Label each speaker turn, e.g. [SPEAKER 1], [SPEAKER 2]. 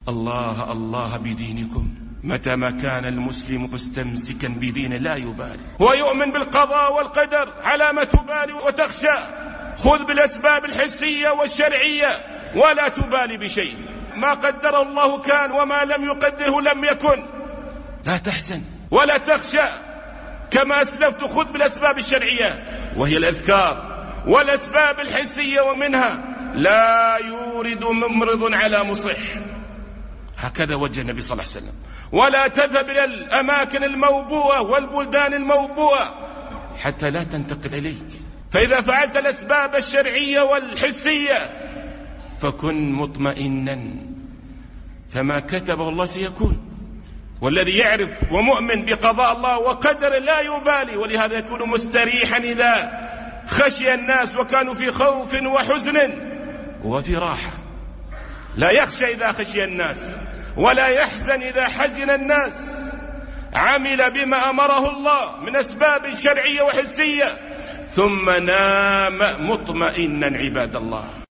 [SPEAKER 1] الله الله بدينكم. متى ما كان المسلم مستمسكا بدينه لا يبالي، هو يؤمن بالقضاء والقدر على ما تبالي وتخشى. خذ بالأسباب الحسية والشرعية ولا تبالي بشيء، ما قدر الله كان وما لم يقدره لم يكن. لا تحزن ولا تخشى، كما أسلفت خذ بالأسباب الشرعية وهي الأذكار والأسباب الحسية، ومنها لا يورد ممرض على مصح، هكذا وجه النبي صلى الله عليه وسلم. ولا تذهب إلى الأماكن الموبوءة والبلدان الموبوءة حتى لا تنتقل إليك. فإذا فعلت الأسباب الشرعية والحسية فكن مطمئنا، فما كتبه الله سيكون. والذي يعرف ومؤمن بقضاء الله وقدر لا يبالي، ولهذا يكون مستريحا إذا خشي الناس وكانوا في خوف وحزن وفي راحة. لا يخشى إذا خشي الناس ولا يحزن إذا حزن الناس. عمل بما أمره الله من أسباب شرعية وحسية ثم نام مطمئنا عباد الله.